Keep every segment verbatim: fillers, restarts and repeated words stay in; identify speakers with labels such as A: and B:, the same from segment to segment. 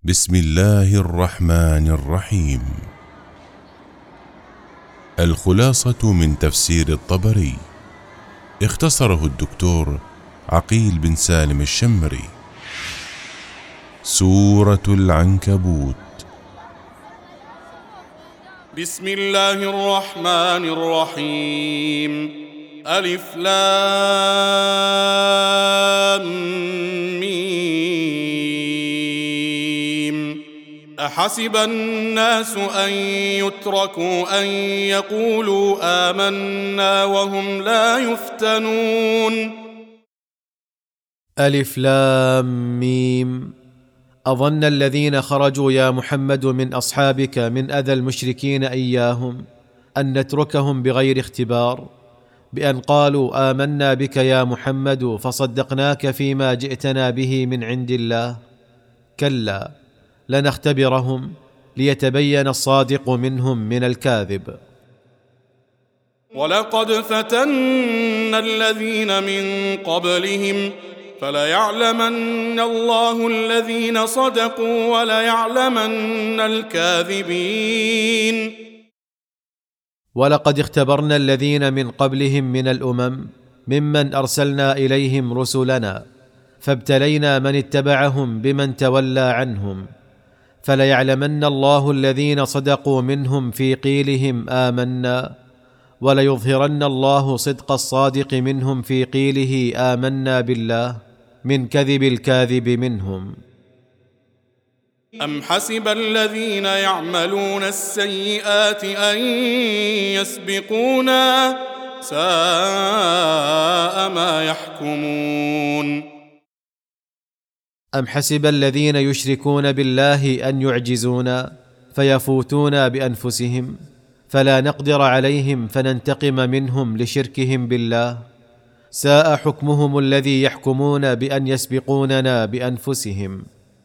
A: بسم الله الرحمن الرحيم. الخلاصة من تفسير الطبري، اختصره الدكتور عقيل بن سالم الشمري. سورة العنكبوت.
B: بسم الله الرحمن الرحيم. ألف لام ميم. أحسب الناس أن يتركوا أن يقولوا آمنا وهم لا يفتنون.
C: ألف لام ميم. أظن الذين خرجوا يا محمد من أصحابك من أذى المشركين إياهم أن نتركهم بغير اختبار، بأن قالوا آمنا بك يا محمد فصدقناك فيما جئتنا به من عند الله؟ كلا، لنختبرهم ليتبين الصادق منهم من الكاذب.
B: ولقد فتنا الذين من قبلهم فليعلمن الله الذين صدقوا وليعلمن الكاذبين.
C: ولقد اختبرنا الذين من قبلهم من الأمم ممن أرسلنا إليهم رسلنا، فابتلينا من اتبعهم بمن تولى عنهم، فليعلمن الله الذين صدقوا منهم في قيلهم آمنا، وليظهرن الله صدق الصادق منهم في قيله آمنا بالله من كذب الكاذب منهم.
B: أم حسب الذين يعملون السيئات أن يسبقونا ساء ما يحكمون.
C: أم حسب الذين يشركون بالله أن يعجزونا فيفوتونا بأنفسهم فلا نقدر عليهم فننتقم منهم لشركهم بالله؟ ساء حكمهم الذي يحكمون بأن يسبقوننا بأنفسهم.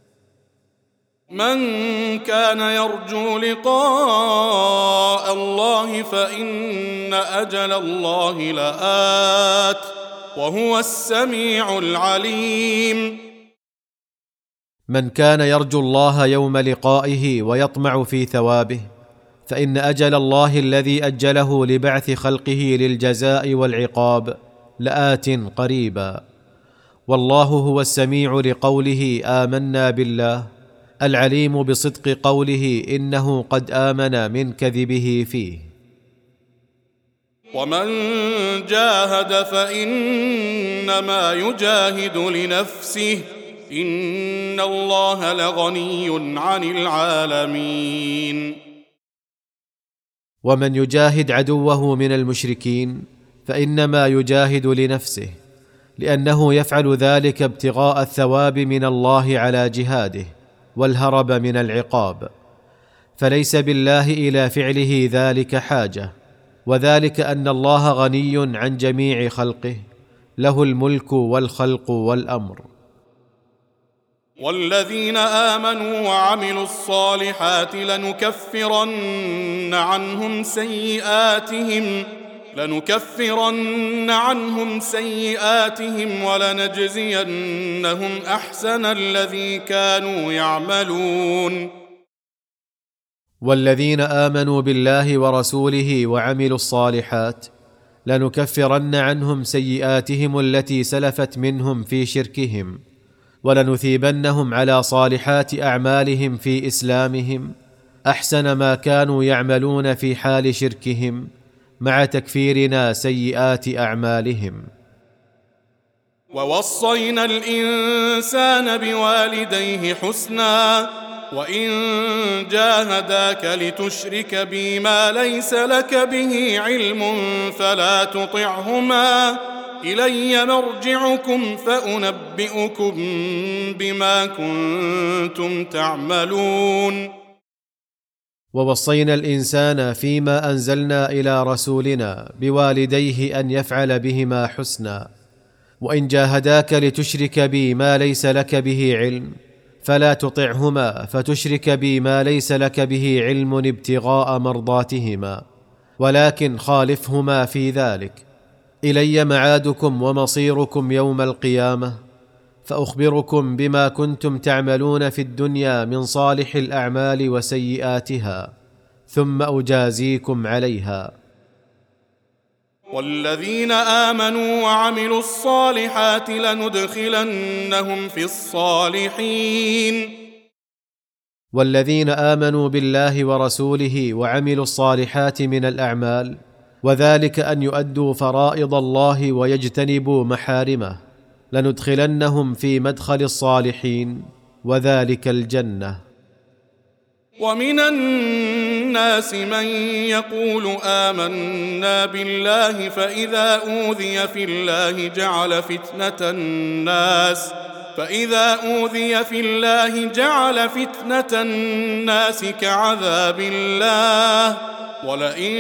B: من كان يرجو لقاء الله فإن أجل الله لآت وهو السميع العليم.
C: من كان يرجو الله يوم لقائه ويطمع في ثوابه فإن أجل الله الذي أجله لبعث خلقه للجزاء والعقاب لآت قريبا، والله هو السميع لقوله آمنا بالله، العليم بصدق قوله إنه قد آمن من كذبه فيه.
B: ومن جاهد فإنما يجاهد لنفسه إن الله لغني عن العالمين.
C: ومن يجاهد عدوه من المشركين فإنما يجاهد لنفسه، لأنه يفعل ذلك ابتغاء الثواب من الله على جهاده والهرب من العقاب، فليس بالله إلى فعله ذلك حاجة، وذلك أن الله غني عن جميع خلقه، له الملك والخلق والأمر.
B: والذين آمنوا وعملوا الصالحات لنكفرن عنهم سيئاتهم لنكفرن عنهم سيئاتهم ولنجزينهم أحسن الذي كانوا يعملون.
C: والذين آمنوا بالله ورسوله وعملوا الصالحات لنكفرن عنهم سيئاتهم التي سلفت منهم في شركهم، ولنثيبنهم على صالحات أعمالهم في إسلامهم أحسن ما كانوا يعملون في حال شركهم، مع تكفيرنا سيئات أعمالهم.
B: ووصينا الإنسان بوالديه حسنا وإن جاهداك لتشرك بي ما ليس لك به علم فلا تطعهما إلي مرجعكم فأنبئكم بما كنتم تعملون.
C: ووصينا الإنسان فيما أنزلنا إلى رسولنا بوالديه أن يفعل بهما حسنا، وإن جاهداك لتشرك بي ما ليس لك به علم فلا تطعهما فتشرك بي ما ليس لك به علم ابتغاء مرضاتهما، ولكن خالفهما في ذلك. إلي معادكم ومصيركم يوم القيامة، فأخبركم بما كنتم تعملون في الدنيا من صالح الأعمال وسيئاتها، ثم أجازيكم عليها.
B: والذين آمنوا وعملوا الصالحات لندخلنهم في الصالحين.
C: والذين آمنوا بالله ورسوله وعملوا الصالحات من الأعمال، وذلك أن يؤدوا فرائض الله ويجتنبوا محارمه، لندخلنهم في مدخل الصالحين، وذلك الجنة.
B: ومن الناس من يقول آمنا بالله فإذا أوذي في الله جعل فتنة الناس فإذا أوذي في الله جعل فتنة الناس كعذاب الله، ولئن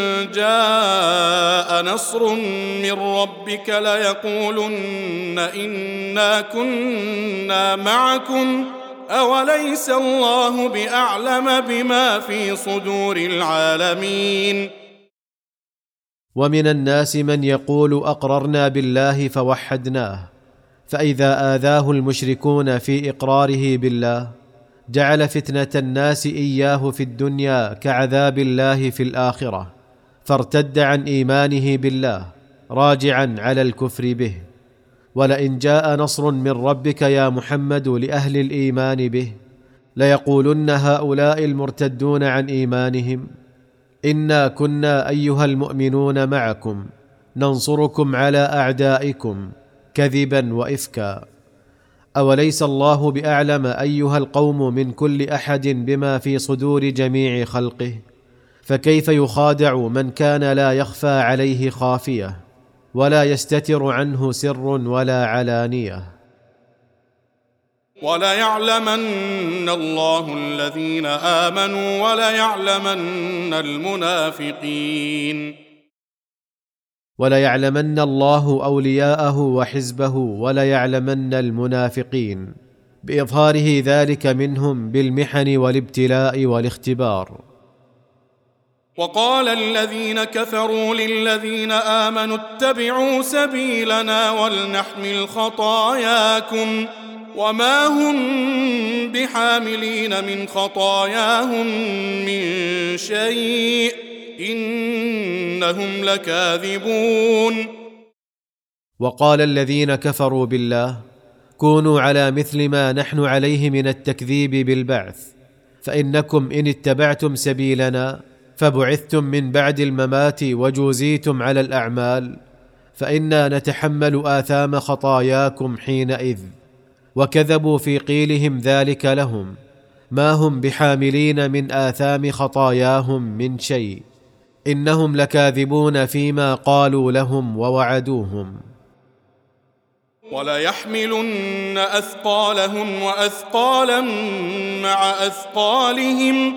B: جاء نصر من ربك ليقولن إنا كنا معكم أوليس الله بأعلم بما في صدور العالمين.
C: ومن الناس من يقول أقررنا بالله فوحدناه، فإذا آذاه المشركون في إقراره بالله جعل فتنة الناس إياه في الدنيا كعذاب الله في الآخرة، فارتد عن إيمانه بالله راجعا على الكفر به. ولئن جاء نصر من ربك يا محمد لأهل الإيمان به ليقولن هؤلاء المرتدون عن إيمانهم إنا كنا أيها المؤمنون معكم ننصركم على أعدائكم كذبا وإفكا. أوليس الله بأعلم أيها القوم من كل أحد بما في صدور جميع خلقه؟ فكيف يخادع من كان لا يخفى عليه خافية ولا يستتر عنه سر ولا علانية.
B: وليعلمن الله الذين آمنوا وليعلمن المنافقين.
C: وليعلمن الله أولياءه وحزبه وليعلمن المنافقين، بإظهاره ذلك منهم بالمحن والابتلاء والاختبار.
B: وقال الذين كفروا للذين آمنوا اتبعوا سبيلنا ولنحمل خطاياكم وما هم بحاملين من خطاياهم من شيء إنهم لكاذبون.
C: وقال الذين كفروا بالله كونوا على مثل ما نحن عليه من التكذيب بالبعث، فإنكم إن اتبعتم سبيلنا فبعثتم من بعد الممات وجوزيتم على الأعمال، فإنا نتحمل آثام خطاياكم حينئذ. وكذبوا في قيلهم ذلك لهم، ما هم بحاملين من آثام خطاياهم من شيء، إنهم لكاذبون فيما قالوا لهم ووعدوهم.
B: وليحملن أثقالهم وأثقالا مع أثقالهم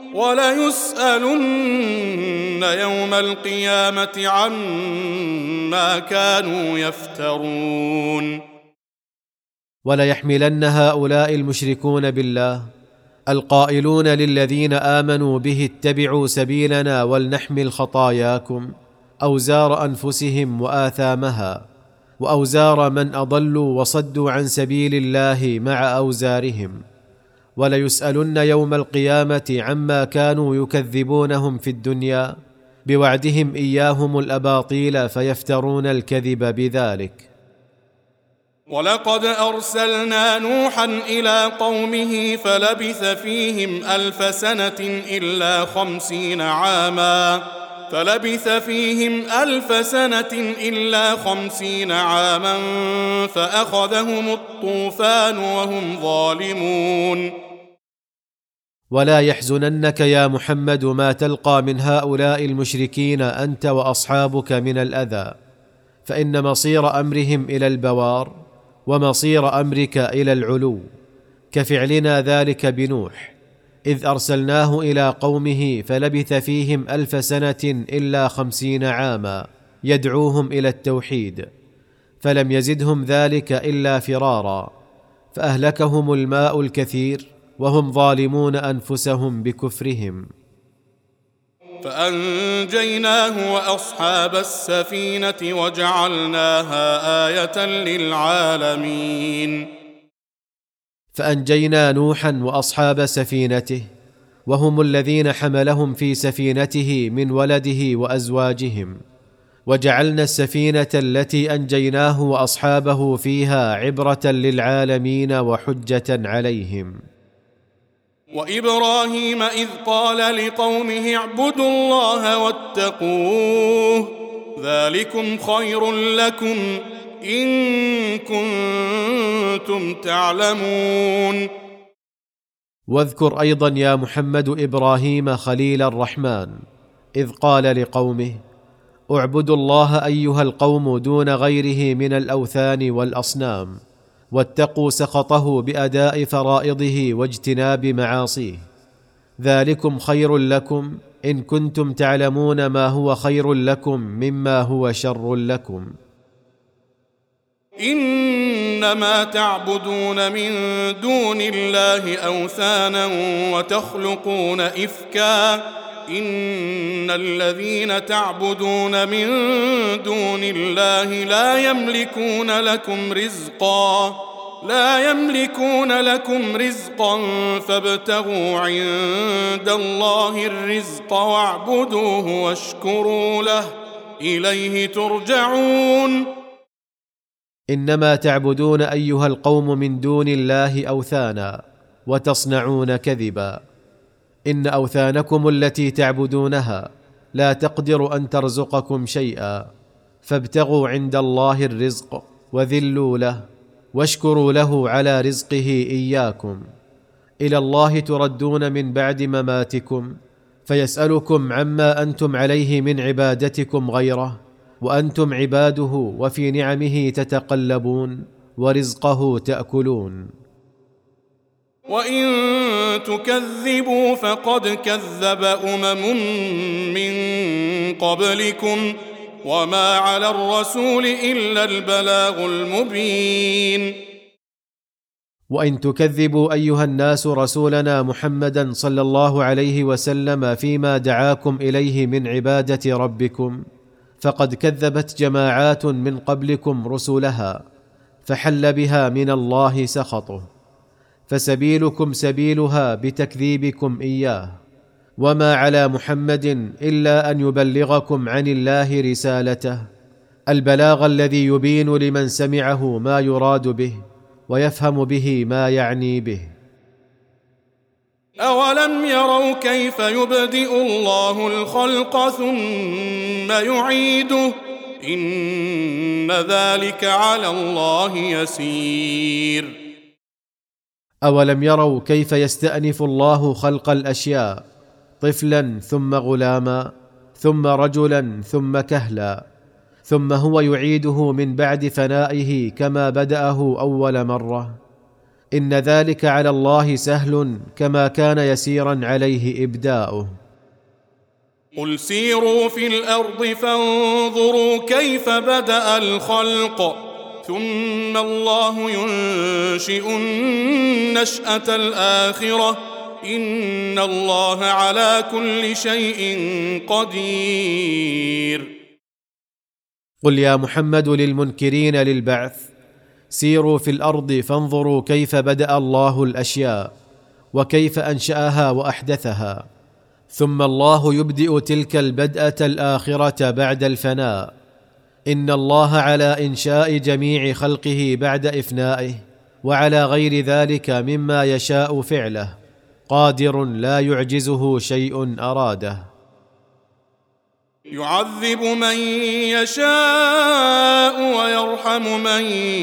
B: وليسألن يوم القيامة عما كانوا يفترون.
C: وليحملن هؤلاء المشركون بالله القائلون للذين آمنوا به اتبعوا سبيلنا ولنحمل خطاياكم أوزار أنفسهم وآثامها، وأوزار من أضلوا وصدوا عن سبيل الله مع أوزارهم. وليسألن يوم القيامة عما كانوا يكذبونهم في الدنيا بوعدهم إياهم الأباطيل فيفترون الكذب بذلك.
B: ولقد أرسلنا نوحا إلى قومه فلبث فيهم ألف سنة إلا خمسين عاما فلبث فيهم ألف سنة إلا خمسين عاما فأخذهم الطوفان وهم ظالمون.
C: ولا يحزننك يا محمد ما تلقى من هؤلاء المشركين أنت وأصحابك من الأذى، فإن مصير أمرهم إلى البوار ومصير أمرك إلى العلو، كفعلنا ذلك بنوح إذ أرسلناه إلى قومه فلبث فيهم ألف سنة إلا خمسين عاما يدعوهم إلى التوحيد، فلم يزدهم ذلك إلا فرارا، فأهلكهم الماء الكثير وهم ظالمون أنفسهم بكفرهم.
B: فأنجيناه وأصحاب السفينة وجعلناها آية للعالمين.
C: فأنجينا نوحا وأصحاب سفينته، وهم الذين حملهم في سفينته من ولده وأزواجهم، وجعلنا السفينة التي أنجيناه وأصحابه فيها عبرة للعالمين وحجة عليهم.
B: وإبراهيم إذ قال لقومه اعبدوا الله واتقوه ذلكم خير لكم إن كنتم تعلمون.
C: واذكر أيضا يا محمد إبراهيم خليل الرحمن إذ قال لقومه اعبدوا الله أيها القوم دون غيره من الأوثان والأصنام، واتقوا سخطه بأداء فرائضه واجتناب معاصيه، ذلكم خير لكم إن كنتم تعلمون ما هو خير لكم مما هو شر لكم.
B: إنما تعبدون من دون الله أوثانا وتخلقون إفكا إن الذين تعبدون من دون الله لا يملكون لكم رزقا لا يملكون لكم رزقا فابتغوا عند الله الرزق واعبدوه واشكروا له إليه ترجعون.
C: إنما تعبدون أيها القوم من دون الله أوثانا وتصنعون كذبا، إن أوثانكم التي تعبدونها لا تقدر أن ترزقكم شيئا، فابتغوا عند الله الرزق وذلوا له واشكروا له على رزقه إياكم. إلى الله تردون من بعد مماتكم فيسألكم عما أنتم عليه من عبادتكم غيره، وأنتم عباده وفي نعمه تتقلبون ورزقه تأكلون.
B: وإن تكذبوا فقد كذب أمم من قبلكم وما على الرسول إلا البلاغ المبين.
C: وإن تكذبوا أيها الناس رسولنا محمدا صلى الله عليه وسلم فيما دعاكم إليه من عبادة ربكم فقد كذبت جماعات من قبلكم رسلها فحل بها من الله سخطه، فسبيلكم سبيلها بتكذيبكم إياه، وما على محمد إلا أن يبلغكم عن الله رسالته، البلاغ الذي يبين لمن سمعه ما يراد به ويفهم به ما يعني به.
B: أولم يروا كيف يبدئ الله الخلق ثم يعيده إن ذلك على الله يسير.
C: أولم يروا كيف يستأنف الله خلق الأشياء طفلا ثم غلاما ثم رجلا ثم كهلا، ثم هو يعيده من بعد فنائه كما بدأه أول مرة، إن ذلك على الله سهل كما كان يسيرا عليه إبداؤه.
B: قل سيروا في الأرض فانظروا كيف بدأ الخلق ثم الله ينشئ النشأة الآخرة إن الله على كل شيء قدير.
C: قل يا محمد للمنكرين للبعث سيروا في الأرض فانظروا كيف بدأ الله الأشياء وكيف أنشأها وأحدثها، ثم الله يبدئ تلك البدءة الآخرة بعد الفناء، إن الله على إنشاء جميع خلقه بعد إفنائه وعلى غير ذلك مما يشاء فعله قادر لا يعجزه شيء أراده.
B: يعذب من يشاء ويرحم من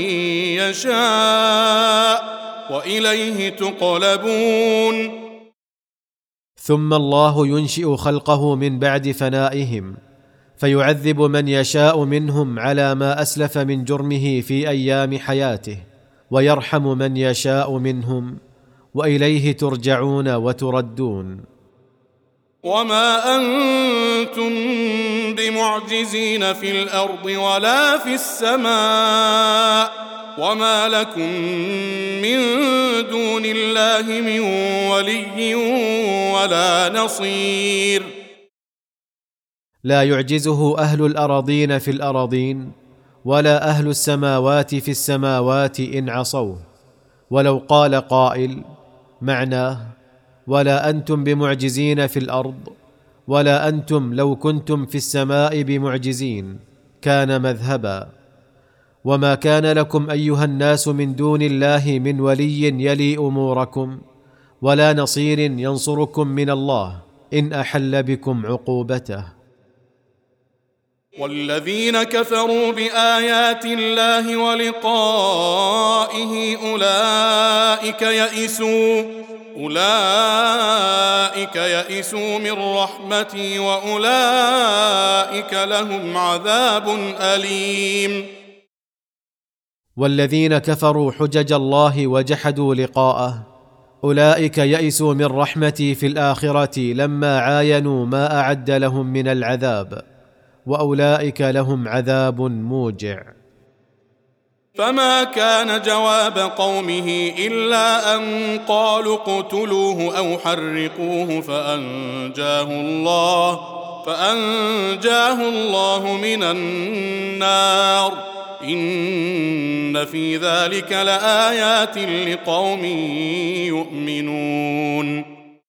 B: يشاء وإليه تقلبون.
C: ثم الله ينشئ خلقه من بعد فنائهم فيعذب من يشاء منهم على ما أسلف من جرمه في أيام حياته، ويرحم من يشاء منهم، وإليه ترجعون وتردون.
B: وما أنتم بمعجزين في الأرض ولا في السماء وما لكم من دون الله من ولي ولا نصير.
C: لا يعجزه أهل الأراضين في الأراضين ولا أهل السماوات في السماوات إن عصوه. ولو قال قائل معناه ولا أنتم بمعجزين في الأرض ولا أنتم لو كنتم في السماء بمعجزين، كان مذهبا. وما كان لكم أيها الناس من دون الله من ولي يلي أموركم ولا نصير ينصركم من الله إن أحل بكم عقوبته.
B: والذين كفروا بآيات الله ولقائه أولئك يئسوا أولئك يئسوا من رحمتي وأولئك لهم عذاب أليم.
C: والذين كفروا حجج الله وجحدوا لقاءه أولئك يئسوا من رحمتي في الآخرة لما عاينوا ما أعد لهم من العذاب، وأولئك لهم عذاب موجع.
B: فما كان جواب قومه إلا أن قالوا اقتلوه أو حرقوه فأنجاه الله فأنجاه الله من النار، إن في ذلك لآيات لقوم يؤمنون.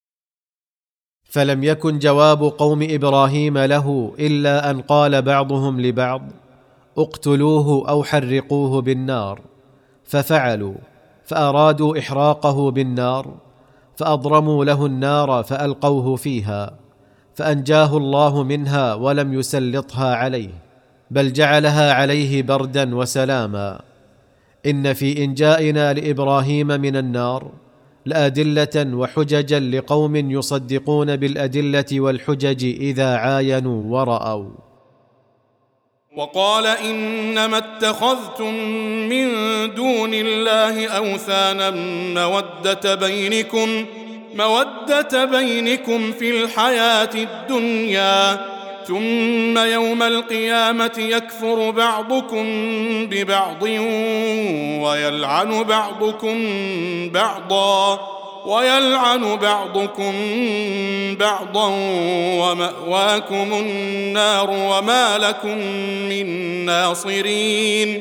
C: فلم يكن جواب قوم إبراهيم له إلا أن قال بعضهم لبعض اقتلوه أو حرقوه بالنار، ففعلوا، فأرادوا إحراقه بالنار، فأضرموا له النار فألقوه فيها، فأنجاه الله منها ولم يسلطها عليه، بل جعلها عليه بردا وسلاما. إن في إنجائنا لإبراهيم من النار لأدلة وحججا لقوم يصدقون بالأدلة والحجج إذا عاينوا ورأوا.
B: وقال إنما اتخذتم من دون الله أوثانا مودة بينكم مودة بينكم في الحياة الدنيا، ثم يوم القيامة يكفر بعضكم ببعض ويلعن بعضكم بعضا ويلعن بعضكم بعضا ومأواكم النار وما لكم من ناصرين.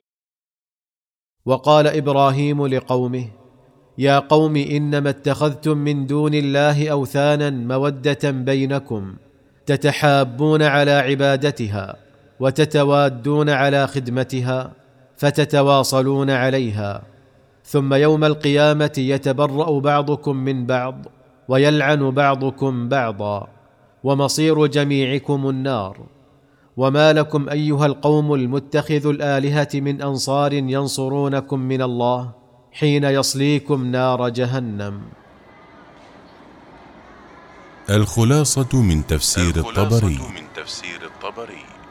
C: وقال إبراهيم لقومه يا قوم إنما اتخذتم من دون الله أوثانا مودة بينكم، تتحابون على عبادتها وتتوادون على خدمتها فتتواصلون عليها، ثم يوم القيامة يتبرأ بعضكم من بعض ويلعن بعضكم بعضا، ومصير جميعكم النار. وما لكم أيها القوم المتخذ الآلهة من أنصار ينصرونكم من الله حين يصليكم نار جهنم.
A: الخلاصة من تفسير
D: الخلاصة
A: الطبري.
D: من تفسير الطبري